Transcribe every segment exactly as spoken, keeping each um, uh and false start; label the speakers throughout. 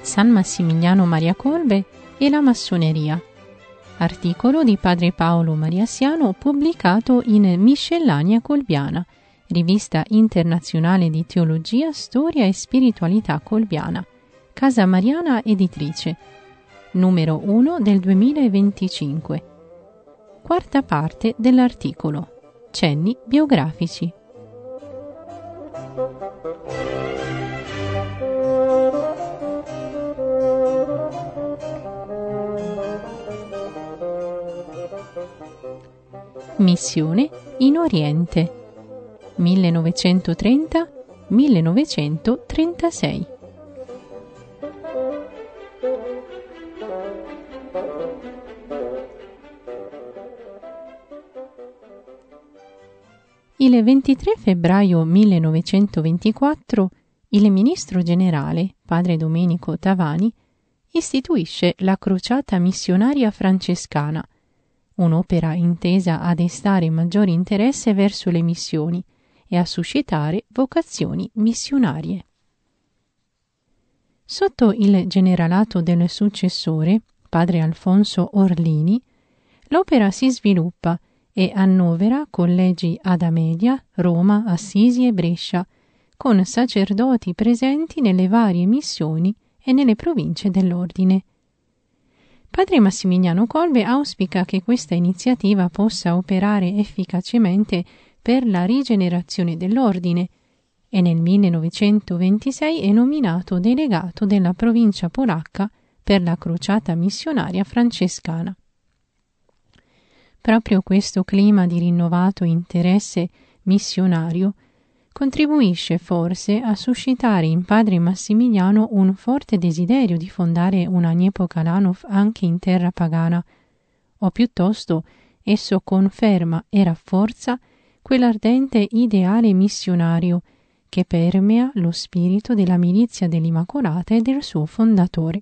Speaker 1: San Massimiliano Maria Kolbe e la massoneria. Articolo di padre Paolo Mariassiano pubblicato in Miscellanea Colbiana, rivista internazionale di teologia, storia e spiritualità colbiana, Casa Mariana Editrice, numero uno del duemilaventicinque. Quarta parte dell'articolo. Cenni biografici. Missione in Oriente millenovecentotrenta millenovecentotrentasei. Il ventitré febbraio millenovecentoventiquattro il ministro generale, padre Domenico Tavani, istituisce la Crociata Missionaria Francescana, un'opera intesa a destare maggiore interesse verso le missioni e a suscitare vocazioni missionarie. Sotto il generalato del successore, padre Alfonso Orlini, l'opera si sviluppa e annovera collegi ad Amelia, Roma, Assisi e Brescia, con sacerdoti presenti nelle varie missioni e nelle province dell'ordine. Padre Massimiliano Kolbe auspica che questa iniziativa possa operare efficacemente per la rigenerazione dell'ordine e nel millenovecentoventisei è nominato delegato della provincia polacca per la Crociata Missionaria Francescana. Proprio questo clima di rinnovato interesse missionario contribuisce forse a suscitare in padre Massimiliano un forte desiderio di fondare una Niepokalanów anche in terra pagana, o piuttosto esso conferma e rafforza quell'ardente ideale missionario che permea lo spirito della milizia dell'Immacolata e del suo fondatore.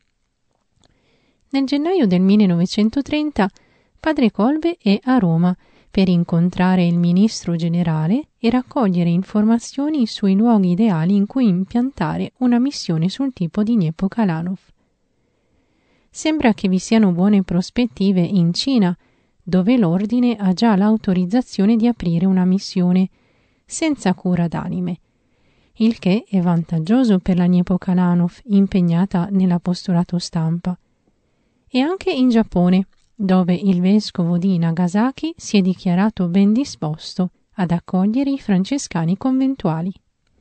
Speaker 1: Nel gennaio del millenovecentotrenta padre Kolbe è a Roma per incontrare il ministro generale e raccogliere informazioni sui luoghi ideali in cui impiantare una missione sul tipo di Niepokalanów. Sembra che vi siano buone prospettive in Cina, dove l'ordine ha già l'autorizzazione di aprire una missione, senza cura d'anime, il che è vantaggioso per la Niepokalanów impegnata nell'apostolato stampa, e anche in Giappone, dove il vescovo di Nagasaki si è dichiarato ben disposto ad accogliere i francescani conventuali.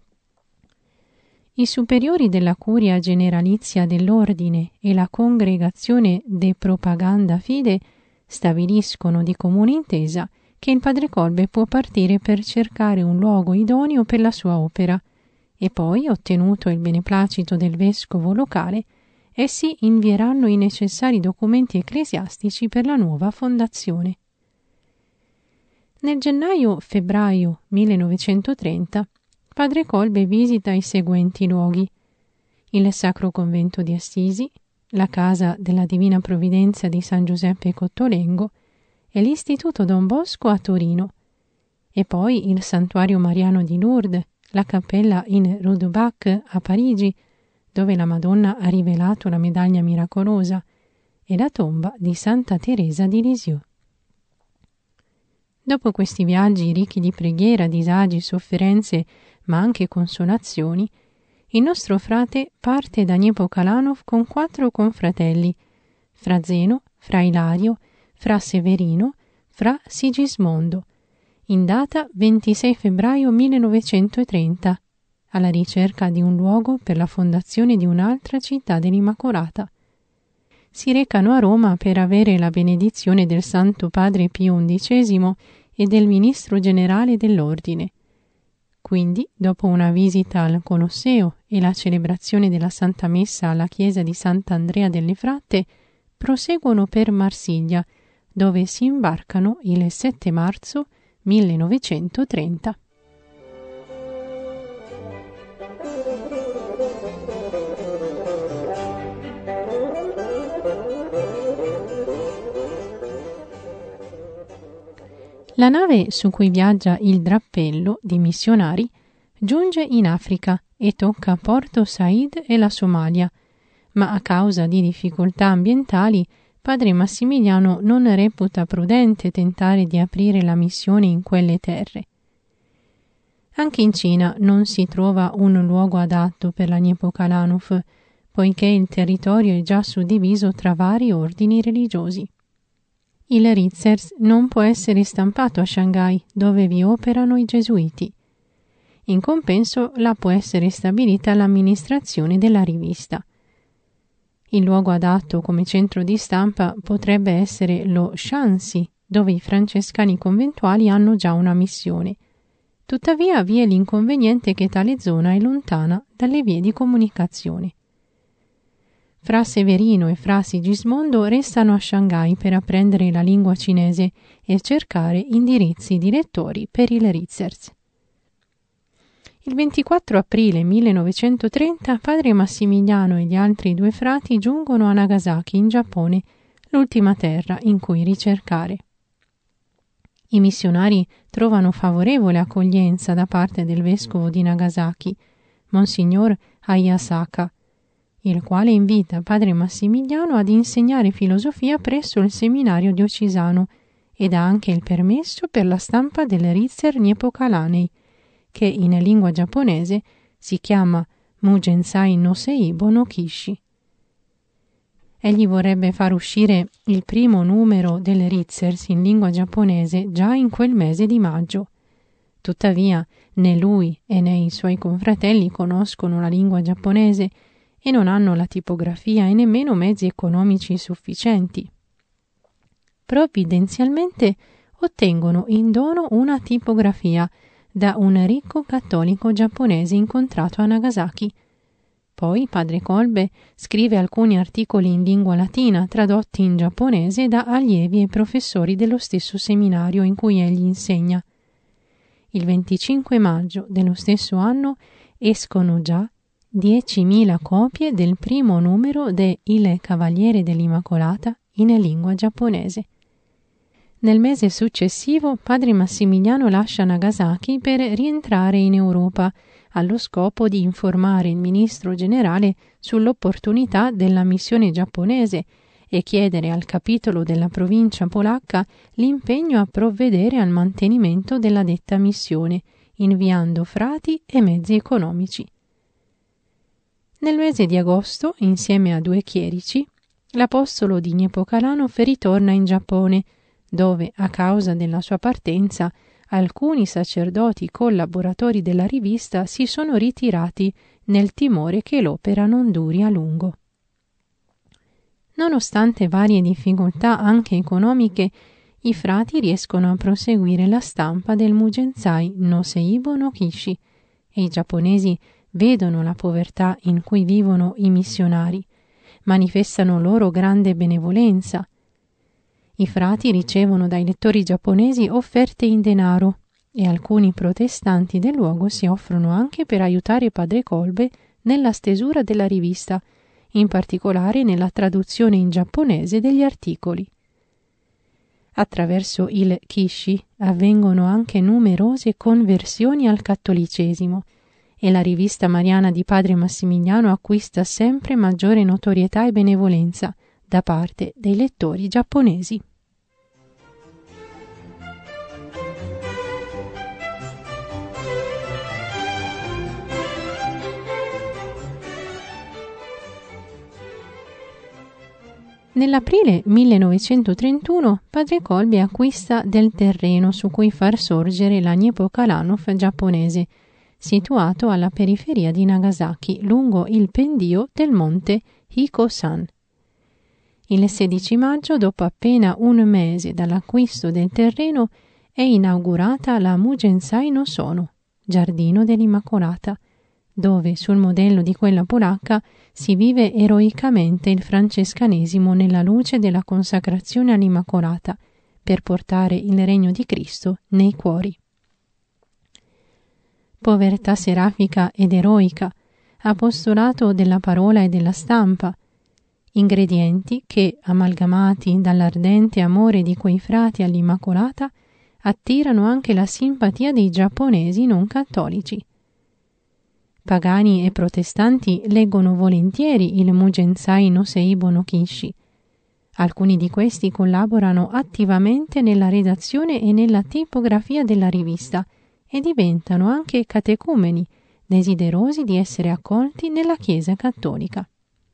Speaker 1: I superiori della curia generalizia dell'ordine e la congregazione de Propaganda Fide stabiliscono di comune intesa che il padre Kolbe può partire per cercare un luogo idoneo per la sua opera e poi, ottenuto il beneplacito del vescovo locale, essi invieranno i necessari documenti ecclesiastici per la nuova fondazione. Nel gennaio-febbraio millenovecentotrenta padre Kolbe visita i seguenti luoghi: il Sacro Convento di Assisi, la Casa della Divina Provvidenza di San Giuseppe Cottolengo e l'Istituto Don Bosco a Torino, e poi il Santuario Mariano di Lourdes, la Cappella in Rue du Bac a Parigi, dove la Madonna ha rivelato la medaglia miracolosa, e la tomba di Santa Teresa di Lisieux. Dopo questi viaggi ricchi di preghiera, disagi, sofferenze, ma anche consolazioni, il nostro frate parte da Niepokalanów con quattro confratelli, fra Zeno, fra Ilario, fra Severino, fra Sigismondo, in data ventisei febbraio millenovecentotrenta, alla ricerca di un luogo per la fondazione di un'altra città dell'Immacolata. Si recano a Roma per avere la benedizione del Santo Padre Pio undicesimo e del Ministro Generale dell'Ordine. Quindi, dopo una visita al Colosseo e la celebrazione della Santa Messa alla chiesa di Sant'Andrea delle Fratte, proseguono per Marsiglia, dove si imbarcano il sette marzo millenovecentotrenta. La nave su cui viaggia il drappello di missionari giunge in Africa e tocca Porto Said e la Somalia, ma a causa di difficoltà ambientali padre Massimiliano non reputa prudente tentare di aprire la missione in quelle terre. Anche in Cina non si trova un luogo adatto per la Niepokalanów, poiché il territorio è già suddiviso tra vari ordini religiosi. Il Ritzers non può essere stampato a Shanghai, dove vi operano i gesuiti. In compenso là può essere stabilita l'amministrazione della rivista. Il luogo adatto come centro di stampa potrebbe essere lo Shanxi, dove i francescani conventuali hanno già una missione. Tuttavia vi è l'inconveniente che tale zona è lontana dalle vie di comunicazione. Fra Severino e Fra Sigismondo restano a Shanghai per apprendere la lingua cinese e cercare indirizzi direttori per il Ritzers. Il ventiquattro aprile millenovecentotrenta padre Massimiliano e gli altri due frati giungono a Nagasaki in Giappone, l'ultima terra in cui ricercare. I missionari trovano favorevole accoglienza da parte del vescovo di Nagasaki, Monsignor Hayasaka, il quale invita padre Massimiliano ad insegnare filosofia presso il seminario diocesano e dà anche il permesso per la stampa del Ritzer Niepokalanei, che in lingua giapponese si chiama Mujensai no Seibo no Kishi. Egli vorrebbe far uscire il primo numero del Ritzers in lingua giapponese già in quel mese di maggio. Tuttavia, né lui e né i suoi confratelli conoscono la lingua giapponese e non hanno la tipografia e nemmeno mezzi economici sufficienti. Provvidenzialmente ottengono in dono una tipografia da un ricco cattolico giapponese incontrato a Nagasaki. Poi padre Kolbe scrive alcuni articoli in lingua latina tradotti in giapponese da allievi e professori dello stesso seminario in cui egli insegna. Il venticinque maggio dello stesso anno escono già diecimila copie del primo numero de Il Cavaliere dell'Immacolata in lingua giapponese. Nel mese successivo padre Massimiliano lascia Nagasaki per rientrare in Europa allo scopo di informare il ministro generale sull'opportunità della missione giapponese e chiedere al capitolo della provincia polacca l'impegno a provvedere al mantenimento della detta missione, inviando frati e mezzi economici. Nel mese di agosto, insieme a due chierici, l'apostolo di Niepokalanów ritorna in Giappone, dove, a causa della sua partenza, alcuni sacerdoti collaboratori della rivista si sono ritirati nel timore che l'opera non duri a lungo. Nonostante varie difficoltà anche economiche, i frati riescono a proseguire la stampa del Mujensai no Seibo no Kishi e i giapponesi vedono la povertà in cui vivono i missionari, manifestano loro grande benevolenza. I frati ricevono dai lettori giapponesi offerte in denaro e alcuni protestanti del luogo si offrono anche per aiutare padre Kolbe nella stesura della rivista, in particolare nella traduzione in giapponese degli articoli. Attraverso il Kishi avvengono anche numerose conversioni al cattolicesimo e la rivista mariana di padre Massimiliano acquista sempre maggiore notorietà e benevolenza da parte dei lettori giapponesi. Nell'aprile millenovecentotrentuno padre Kolbe acquista del terreno su cui far sorgere la Niepokalanów giapponese, situato alla periferia di Nagasaki, lungo il pendio del monte Hiko-san. Il sedici maggio, dopo appena un mese dall'acquisto del terreno, è inaugurata la Mujensai no Sono, Giardino dell'Immacolata, dove sul modello di quella polacca si vive eroicamente il francescanesimo nella luce della consacrazione all'Immacolata per portare il regno di Cristo nei cuori. Povertà serafica ed eroica, apostolato della parola e della stampa, ingredienti che, amalgamati dall'ardente amore di quei frati all'Immacolata, attirano anche la simpatia dei giapponesi non cattolici. Pagani e protestanti leggono volentieri il Mujensai no Seibo no Kishi. Alcuni di questi collaborano attivamente nella redazione e nella tipografia della rivista e diventano anche catecumeni, desiderosi di essere accolti nella Chiesa cattolica.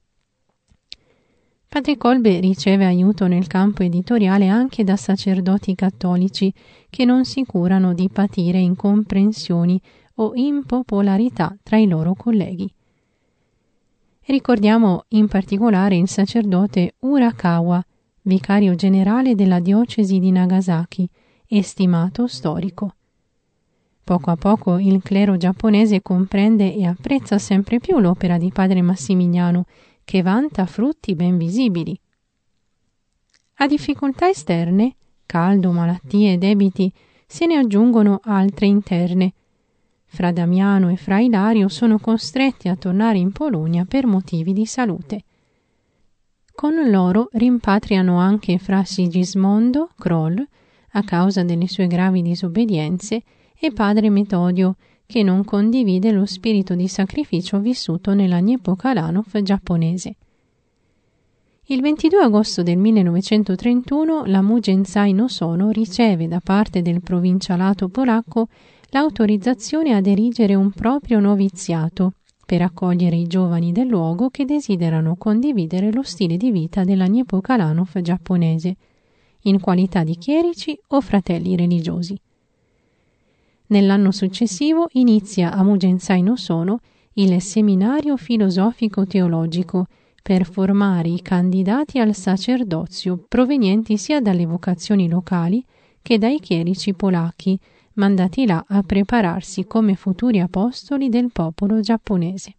Speaker 1: Padre Kolbe riceve aiuto nel campo editoriale anche da sacerdoti cattolici che non si curano di patire incomprensioni o impopolarità tra i loro colleghi. Ricordiamo in particolare il sacerdote Urakawa, vicario generale della diocesi di Nagasaki e stimato storico. Poco a poco il clero giapponese comprende e apprezza sempre più l'opera di padre Massimiliano, che vanta frutti ben visibili. A difficoltà esterne, caldo, malattie e debiti, se ne aggiungono altre interne. Fra Damiano e Fra Ilario sono costretti a tornare in Polonia per motivi di salute. Con loro rimpatriano anche Fra Sigismondo Kroll, a causa delle sue gravi disobbedienze, e padre Metodio, che non condivide lo spirito di sacrificio vissuto nella Niepo Kalanov giapponese. Il ventidue agosto del millenovecentotrentuno la Mujensai no Sono riceve da parte del provincialato polacco l'autorizzazione ad erigere un proprio noviziato per accogliere i giovani del luogo che desiderano condividere lo stile di vita della Niepo Kalanov giapponese, in qualità di chierici o fratelli religiosi. Nell'anno successivo inizia a Mujensai no Sono il seminario filosofico-teologico per formare i candidati al sacerdozio provenienti sia dalle vocazioni locali che dai chierici polacchi, mandati là a prepararsi come futuri apostoli del popolo giapponese.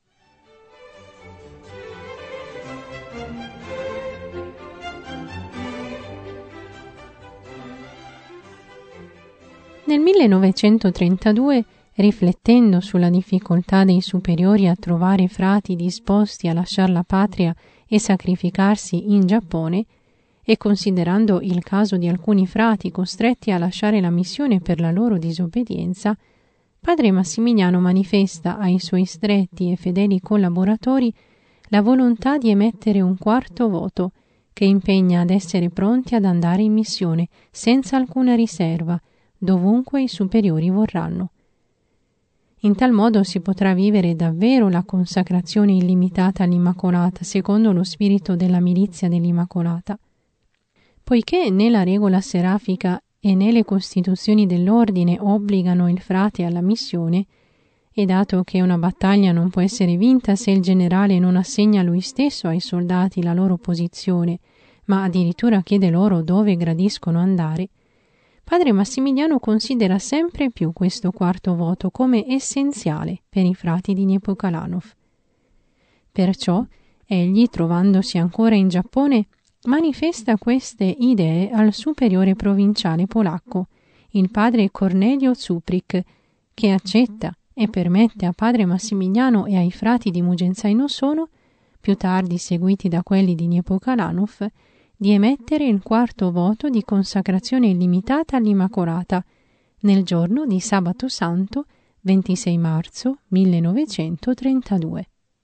Speaker 1: Nel millenovecentotrentadue, riflettendo sulla difficoltà dei superiori a trovare frati disposti a lasciare la patria e sacrificarsi in Giappone, e considerando il caso di alcuni frati costretti a lasciare la missione per la loro disobbedienza, padre Massimiliano manifesta ai suoi stretti e fedeli collaboratori la volontà di emettere un quarto voto che impegna ad essere pronti ad andare in missione senza alcuna riserva, dovunque i superiori vorranno. In tal modo si potrà vivere davvero la consacrazione illimitata all'Immacolata secondo lo spirito della milizia dell'Immacolata. Poiché né la regola serafica e né le costituzioni dell'ordine obbligano il frate alla missione, e dato che una battaglia non può essere vinta se il generale non assegna lui stesso ai soldati la loro posizione, ma addirittura chiede loro dove gradiscono andare, padre Massimiliano considera sempre più questo quarto voto come essenziale per i frati di Niepo Kalanov. Perciò egli, trovandosi ancora in Giappone, manifesta queste idee al superiore provinciale polacco, il padre Cornelio Zuprik, che accetta e permette a padre Massimiliano e ai frati di Mujensai no Sono, più tardi seguiti da quelli di Niepo Kalanov, di emettere il quarto voto di consacrazione illimitata all'Immacolata nel giorno di Sabato Santo ventisei marzo millenovecentotrentadue.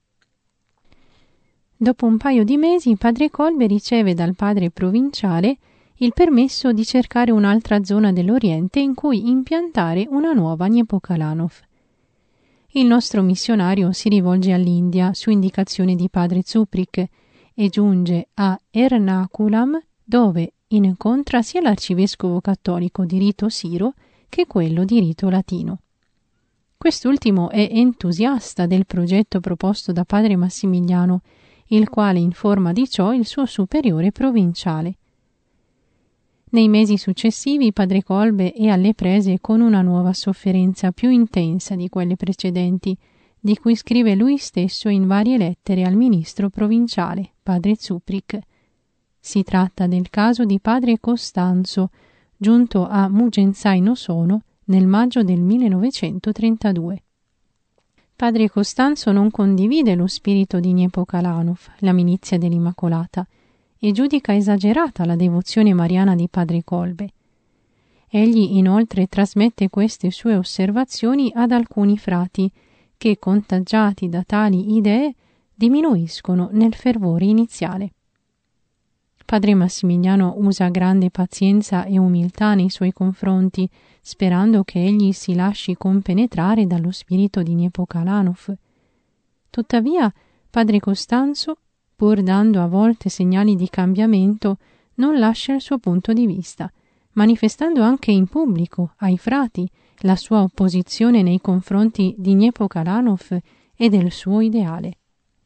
Speaker 1: Dopo un paio di mesi padre Kolbe riceve dal padre provinciale il permesso di cercare un'altra zona dell'Oriente in cui impiantare una nuova Niepo Kalanov. Il nostro missionario si rivolge all'India su indicazione di padre Zuprik e giunge a Ernakulam, dove incontra sia l'arcivescovo cattolico di rito siro che quello di rito latino. Quest'ultimo è entusiasta del progetto proposto da padre Massimiliano, il quale informa di ciò il suo superiore provinciale. Nei mesi successivi padre Kolbe è alle prese con una nuova sofferenza più intensa di quelle precedenti, di cui scrive lui stesso in varie lettere al ministro provinciale, padre Zuprik. Si tratta del caso di padre Costanzo, giunto a Mujensai no Sono nel maggio del millenovecentotrentadue. Padre Costanzo non condivide lo spirito di Niepo Kalanov, la milizia dell'Immacolata, e giudica esagerata la devozione mariana di padre Kolbe. Egli inoltre trasmette queste sue osservazioni ad alcuni frati, che, contagiati da tali idee, diminuiscono nel fervore iniziale. Padre Massimiliano usa grande pazienza e umiltà nei suoi confronti, sperando che egli si lasci compenetrare dallo spirito di Nepokalanov. Tuttavia, padre Costanzo, pur dando a volte segnali di cambiamento, non lascia il suo punto di vista, manifestando anche in pubblico ai frati la sua opposizione nei confronti di Nepokalanov e del suo ideale.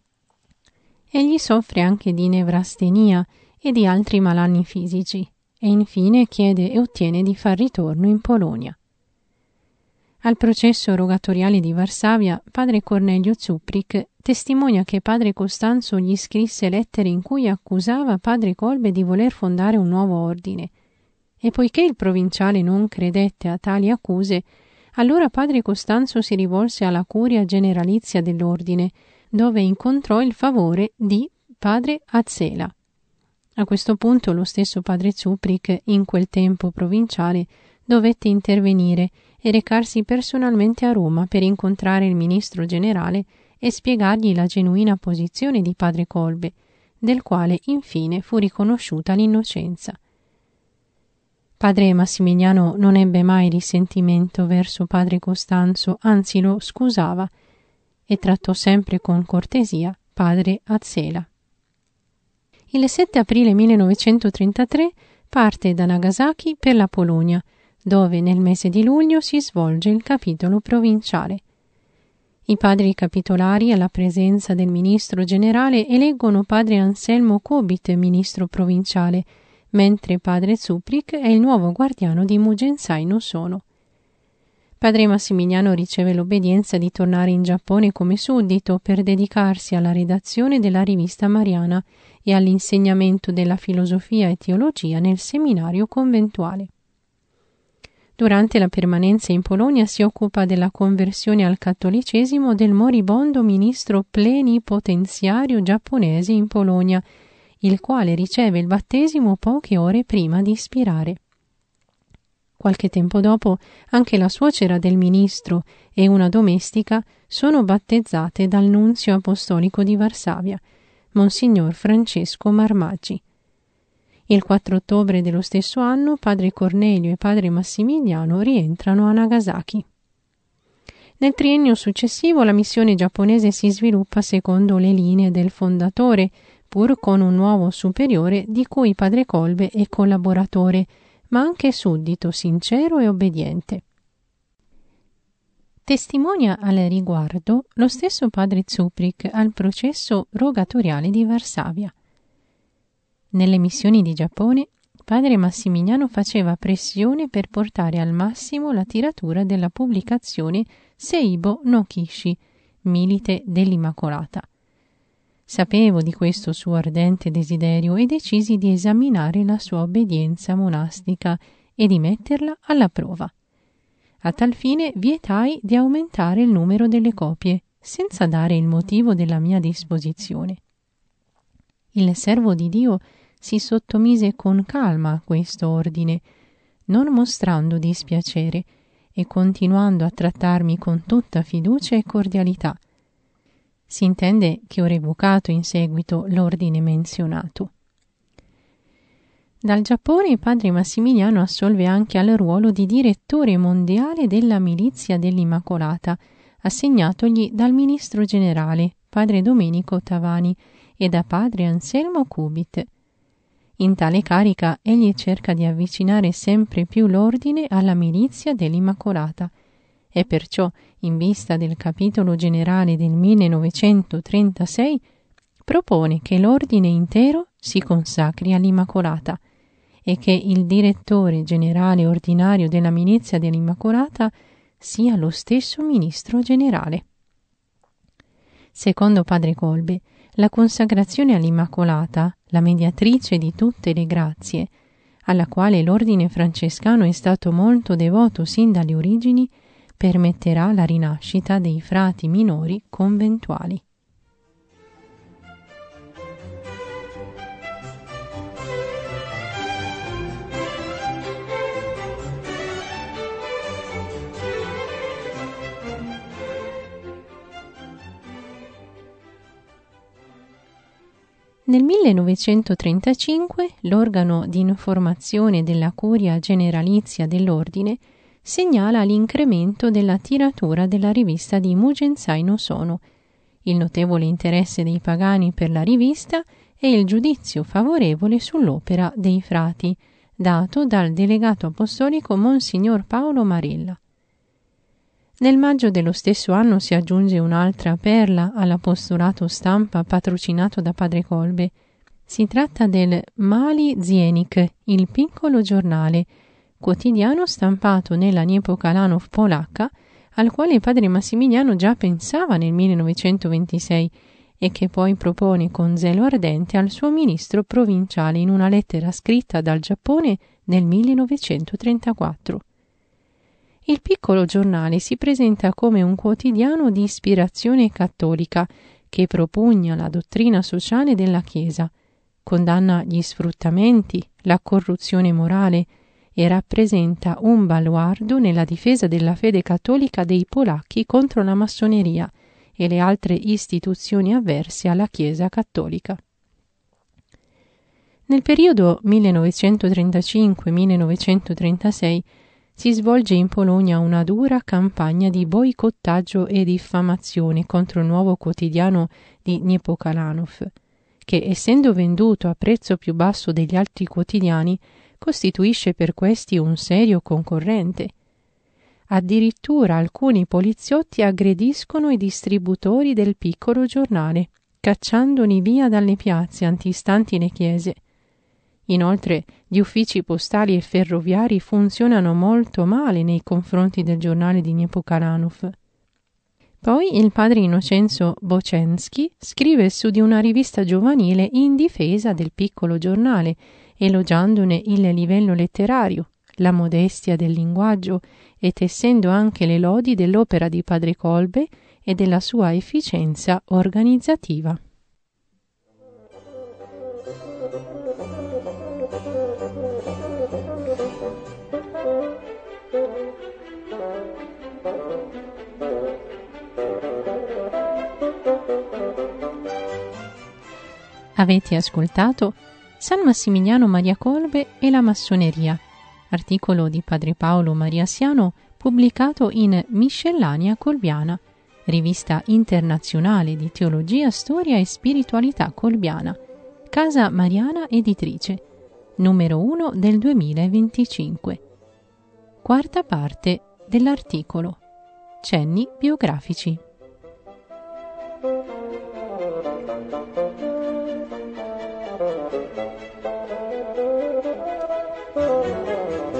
Speaker 1: Egli soffre anche di nevrastenia e di altri malanni fisici e infine chiede e ottiene di far ritorno in Polonia. Al processo rogatoriale di Varsavia, padre Cornelio Zuprik testimonia che padre Costanzo gli scrisse lettere in cui accusava padre Kolbe di voler fondare un nuovo ordine, e poiché il provinciale non credette a tali accuse, allora padre Costanzo si rivolse alla curia generalizia dell'ordine, dove incontrò il favore di padre Azzela. A questo punto lo stesso padre Zuprik, in quel tempo provinciale, dovette intervenire e recarsi personalmente a Roma per incontrare il ministro generale e spiegargli la genuina posizione di padre Kolbe, del quale infine fu riconosciuta l'innocenza. Padre Massimiliano non ebbe mai risentimento verso padre Costanzo, anzi lo scusava e trattò sempre con cortesia padre Azzela. Il sette aprile millenovecentotrentatré parte da Nagasaki per la Polonia, dove nel mese di luglio si svolge il capitolo provinciale. I padri capitolari, alla presenza del ministro generale, eleggono padre Anselmo Kubit ministro provinciale, mentre padre Zuprik è il nuovo guardiano di Mugensai no Sono. Padre Massimiliano riceve l'obbedienza di tornare in Giappone come suddito per dedicarsi alla redazione della rivista Mariana e all'insegnamento della filosofia e teologia nel seminario conventuale. Durante la permanenza in Polonia si occupa della conversione al cattolicesimo del moribondo ministro plenipotenziario giapponese in Polonia, il quale riceve il battesimo poche ore prima di spirare. Qualche tempo dopo anche la suocera del ministro e una domestica sono battezzate dal nunzio apostolico di Varsavia, Monsignor Francesco Marmaggi. Il quattro ottobre dello stesso anno padre Cornelio e padre Massimiliano rientrano a Nagasaki. Nel triennio successivo la missione giapponese si sviluppa secondo le linee del fondatore, pur con un nuovo superiore di cui padre Kolbe è collaboratore, ma anche suddito, sincero e obbediente. Testimonia al riguardo lo stesso padre Zuprik al processo rogatoriale di Varsavia. Nelle missioni di Giappone, padre Massimiliano faceva pressione per portare al massimo la tiratura della pubblicazione Seibo no Kishi, Milite dell'Immacolata. Sapevo di questo suo ardente desiderio e decisi di esaminare la sua obbedienza monastica e di metterla alla prova. A tal fine vietai di aumentare il numero delle copie, senza dare il motivo della mia disposizione. Il servo di Dio si sottomise con calma a questo ordine, non mostrando dispiacere e continuando a trattarmi con tutta fiducia e cordialità. Si intende che ho revocato in seguito l'ordine menzionato. Dal Giappone padre Massimiliano assolve anche al ruolo di direttore mondiale della milizia dell'Immacolata, assegnatogli dal ministro generale, padre Domenico Tavani, e da padre Anselmo Kubit. In tale carica egli cerca di avvicinare sempre più l'ordine alla milizia dell'Immacolata, e perciò, in vista del capitolo generale del millenovecentotrentasei, propone che l'ordine intero si consacri all'Immacolata e che il direttore generale ordinario della milizia dell'Immacolata sia lo stesso ministro generale. Secondo padre Kolbe, la consacrazione all'Immacolata, la mediatrice di tutte le grazie, alla quale l'ordine francescano è stato molto devoto sin dalle origini, permetterà la rinascita dei frati minori conventuali. Nel millenovecentotrentacinque l'organo di informazione della Curia Generalizia dell'Ordine segnala l'incremento della tiratura della rivista di Mugenzai no Sono, il notevole interesse dei pagani per la rivista e il giudizio favorevole sull'opera dei frati, dato dal delegato apostolico Monsignor Paolo Marella. Nel maggio dello stesso anno si aggiunge un'altra perla all'apostolato stampa patrocinato da Padre Kolbe. Si tratta del Mali Zienik, il piccolo giornale, quotidiano stampato nella Niepokalanów polacca, al quale Padre Massimiliano già pensava nel millenovecentoventisei e che poi propone con zelo ardente al suo ministro provinciale in una lettera scritta dal Giappone nel millenovecentotrentaquattro. Il piccolo giornale si presenta come un quotidiano di ispirazione cattolica che propugna la dottrina sociale della Chiesa, condanna gli sfruttamenti, la corruzione morale e rappresenta un baluardo nella difesa della fede cattolica dei polacchi contro la massoneria e le altre istituzioni avverse alla Chiesa cattolica. Nel periodo millenovecentotrentacinque millenovecentotrentasei si svolge in Polonia una dura campagna di boicottaggio e diffamazione contro il nuovo quotidiano di Niepokalanów, che, essendo venduto a prezzo più basso degli altri quotidiani, costituisce per questi un serio concorrente. Addirittura alcuni poliziotti aggrediscono i distributori del piccolo giornale, cacciandoli via dalle piazze antistanti le chiese. Inoltre, gli uffici postali e ferroviari funzionano molto male nei confronti del giornale di Niepokalanów. Poi il padre Innocenzo Bocenski scrive su di una rivista giovanile in difesa del piccolo giornale, elogiandone il livello letterario, la modestia del linguaggio e tessendo anche le lodi dell'opera di Padre Kolbe e della sua efficienza organizzativa. Avete ascoltato San Massimiliano Maria Kolbe e la massoneria, articolo di Padre Paolo Maria Siano pubblicato in Miscellanea Kolbiana, rivista internazionale di teologia, storia e spiritualità kolbiana, Casa Mariana Editrice, numero uno del duemilaventicinque. Quarta parte dell'articolo. Cenni biografici.
Speaker 2: Oh,